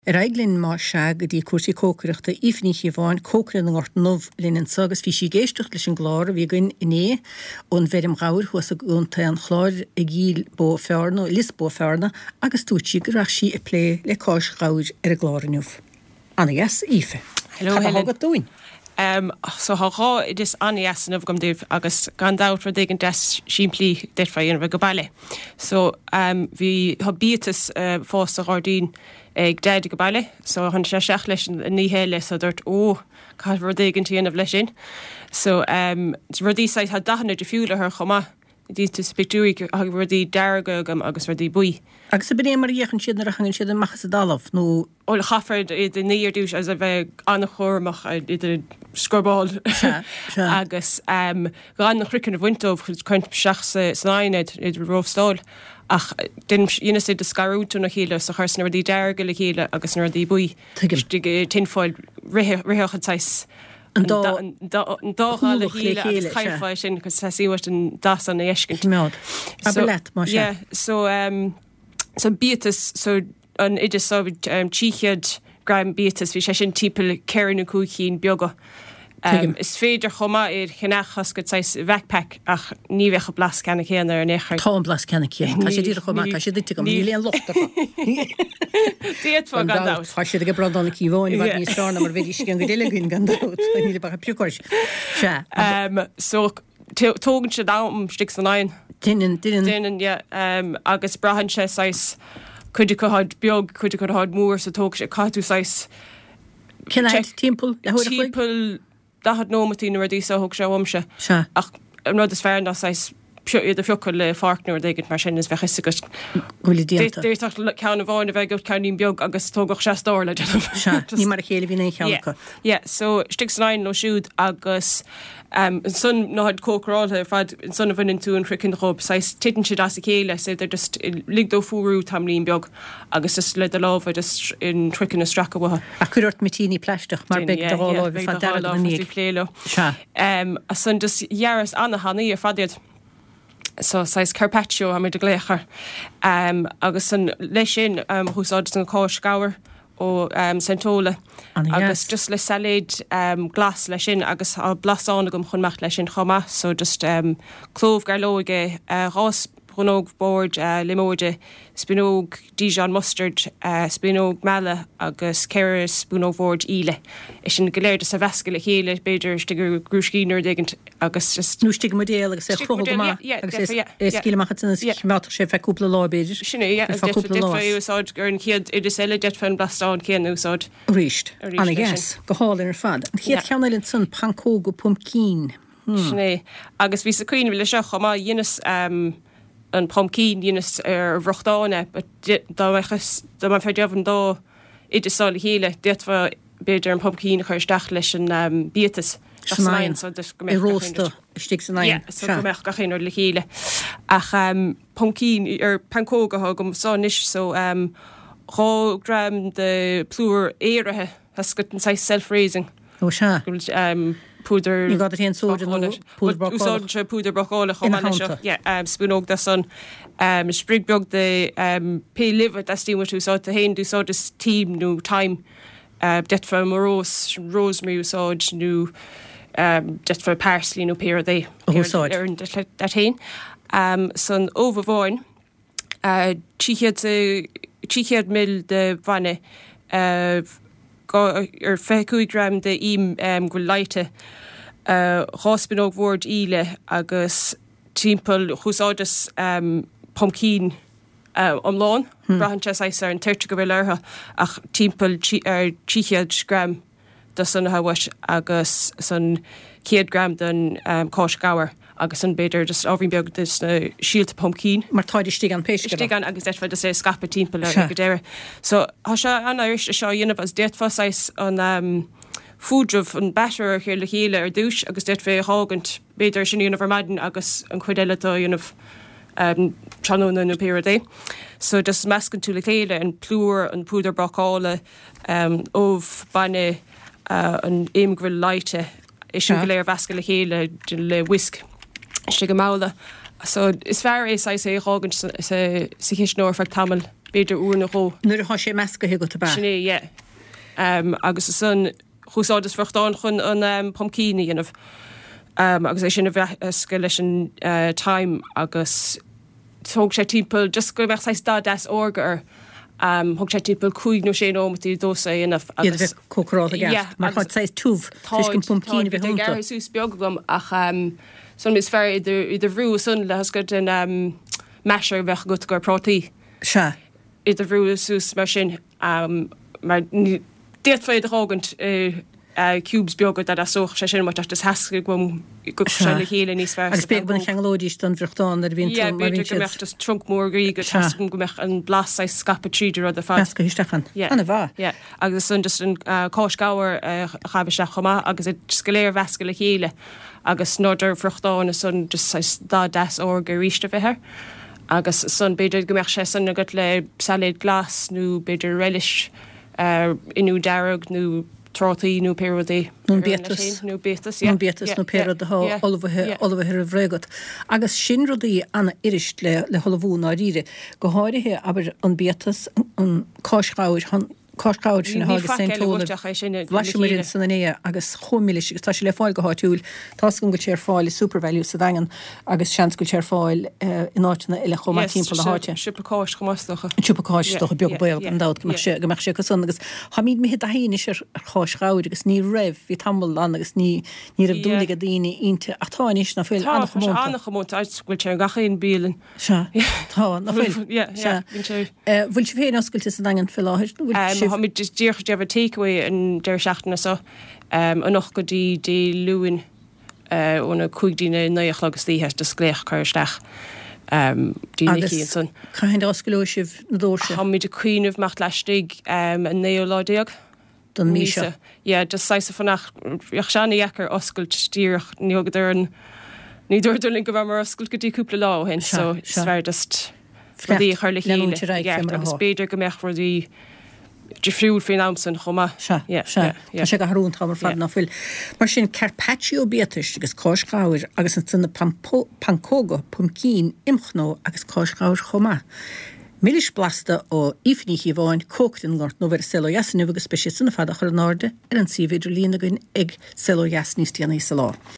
Reiglinn má seag dí cuasí cócreachta ifní bháin cócran an ort nómh linn sagus fi sí géisteach leis an glár bhí gon iné ón bherim gáir chuas a gúnta an chláir a gíl bó fearna, lis bó fearna, agus tútí go raach sí a lé le cáis gáir ar a gláraniuh. Anna yes, Ife. Hello, Helen. Hagad dúin. So há it is Anna Yasanov gom díh agus gandát ra dégin des siimplí deirfaíon bheith go bailile. So bhí habítas fós a gáirdín ag dead go bailile, so han sé seach leis ní héile so dúirt cá ru dégin tíanamh leis sin. So rudí sáid ha dahanna de fiúla ar chomá. Dí tú spicúig a rudí deargam agus rudí buí. Agus a bné mar dhéchan siad na rachan siad an machas a dalamh nó Óla chafard i de níor dúis as a bheith anna chórmach i de scorbáil agus gan nach chrican a bhaintómh chuint seach snáinid i rófstáil ach din ina sé de scarútú na chéile sa chus na rudí dearga le chéile agus na rudí buí tinfáil ritheachchan tais an dááil híle agus caiimfáil sin agus síhaist an das an éiscint. Mead. Aber leit má sé. So bítas so an idir so tíchiad graim bítas bhí sé sin típil ceirnú cúchín beaga. Is féidir chomá chinachas go sais backpack ach ní bhecha blas cena chéana ar an éair. Tá an blas cena chéana. Tá sé dír chomá, tá sé dite go míle an lochta. Díad fá gandát. Tá sé go bradan na cíháin bhar ní strana mar bhí sí an go déileginn gandát. Níle bara piúcóis. So tógann sé dám stig san áin. Dinan, agus brahan sé sais chuidir go had beag, chuidir go had mór sa tóg sé catú sais. Cinnaid timppul Timppul da had nómatí nuair dí sa thug sé bhamse. Ach an rud is fearna sais iad a fiúcail le farcnú dégant mar sin is bheith agus bhfuil díanta. Déirteach ceanna bháin a bheith go ceannín beag agus tógach sé stála. Ní mar a chéile bhí é cheannacha. So stig san nó siúd agus sun náid cócráilthe fad in sunna bhainn tú an fricin rob sais titan siad as a chéile sé they're just ligdó fúrú tamlín beag agus is le a lábh just in tricin na stracha bhatha. A chuirt mitíní pleisteach mar beag de háláh fan dead na níl. Pléile. A sun just dhearas anna hanaí ar fadiad. So sais carpaccio ha mé de gléchar agus san leis sin húsáid an cáis gawer ó Santola agus just le salad glas leis sin agus a blasán gom chunmacht leis sin chomá so just clóv garlóige rás brunóg board limóide spinóg Dijon mustard spinóg mele agus ceir spinóg board ile is sin goléir sa vesca le chéile beidir stigur grúscínar dégant agus just nú stig modéal agus sé chloga má agus is cílamachchan máach sé feúpla lábéidir sinna úsáid gur an chiad idir eile det fan blastán céan úsáid ríist anna gas go háil ar fad chiad cheannailinn san pancó go pumpcín sinné agus ví sa cuioine bhile seo chomá dhéanas an pumpkin dhéanas ar bhrochtáine dá man fé deabhann dá idir sála chéile déitfa beidir an pumpkin chuir staach leis an bítas rósta stig san meach gachéin le chéile ach pumpkin ar pancógatha gom sáis so rágram de plúr éirithe has go an 6 self-raising púder ní gad hén sóid púder brochála chomá spúnóg da son sprigbeag de pe liver as tíú úsáid a héin dúsáid is tím nó time detfa morós rosemary úsáid nó detfa parsley nó péir dé dat héin son overbháin tíchiad mil de bhaine ar 5 gram de im go leite ráspinóg bhórd ile agus timppel chúsáidas pumpkin omláin brahanse ar an 30 go bhfuil leirtha ach timppel tíchiad gram do san hahais agus san 100 gram den cáis gawer agus an beidir just áhín beag dus na síalta pumpkin. Mar táidir stig an péisce. Stig an agus deitfa sé scapa timppel ar go déire. So há se an airis seo dionmh as déitfa sais an fúdrumh an better chéir le chéile ar dúis agus déit fé hágant beidir sin dionmh maidin agus an chuideile dionmh tranúna na péir dé. So just meascan tú le chéile an plúr an púdar brocála óh banne an éimghfuil leite is sin go léir vesca le chéile le whisk. Go mála. So is fear é sé hágan sa his nóir fe tamil beidir úna ró. Nuair a sé measca hé go ba. Sinné, agus is san chúsádas fruchtán chun an pumpcíine dhéanamh. Agus é sin a bheitca leis an time agus thug sé timppel just go bheith 10 orgar thug sé timppel 5 nó 6 ómatí dósa inmh agus córá a mar chu 6 túh cin pumpcíine bheith húnta. Sús beagam ach son mis fer idir bhrú sun le go den meir bheith go gur prótaí. Se. Idir bhrú sús mar sin mar déadfaid ágant cubes beagad a soch sé sin mar hasca gom go le chéile níos fear. Agus beag buna cheanglódís don bhrechtán ar bhíon mecht trunk mórí go go meach an blas scapa tríidir a fa. Go histechan. Anna bha. Agus sun just an cóisgáir chabh se chomá agus i scaléir vesca le chéile agus nóidir fruchtán a sun just 10 orga ríiste bheitthir. Agus sun beidir go meach sé san a go le salad glas nó beidir relish inú dearag nó trátaí nó pérodí. Nó bétas. Nó pérad a olbhir a bhrégat. Agus sin rudaí anna irist le holamhúna ríre go háirithe aber an bétas an cáisgáir sin hagus Seintólin san é agus chomilis agus tá sé le fáil go háitiúil tá go tíar fáil supervalú sa dagan agus sean go tíar fáil in áitina ile chomá timp le háte. Siúpaáis gomástocha. Siúpaáistocha beag beag an dát go meach sé go san agus ha míad mé a héine sé ar cháisgáir agus ní raibh hí tamil an agus ní rah dúla a daine ínte atáis na fáil annach mónt bhfuil sé gachaon bílan. Se tá na bhfuil sé féin oscailte san dagan fi láthir. Ha mit just díoch defa takeaway an deir seachtainna so an noch go dí luúin óna chuigdíine nuoch agus tíhe de scléach chuirteach dína san. Cain oscailú sibh na dóirse. Ha mit a cuiineh macht leistig an néoládéag. Don míse. Ja, just 6 fannach seanna dhechar oscailt tíoch níogad an ní dúirlinn go bh mar oscailt go dtí cúpla lá hen so sver just frodí chuir le chéile agus beidir go meach rodí de friúil fin amsan chomma. sé go harún tá mar fad na fuil. Mar sin carpaccio beatis agus cáisgáir agus an sanna pancóga pumpcín imchnó agus cáisgáir chomma. Millis blasta ó ifníí bháin cóchtin gart nó ver selojas nu agus speisi sanna fada chu an náde ar an si viidir lína gon ag selojas níos tíana sa lá.